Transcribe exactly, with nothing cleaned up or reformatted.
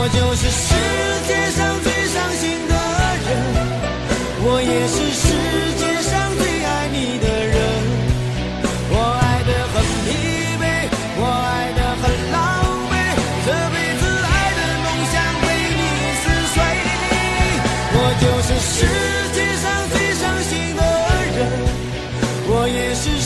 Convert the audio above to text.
我就是世界上最伤心的人，我也是世界上最爱你的人。我爱得很疲惫，我爱得很狼狈，这辈子爱的梦想被你撕碎。我就是世界上最伤心的人，我也是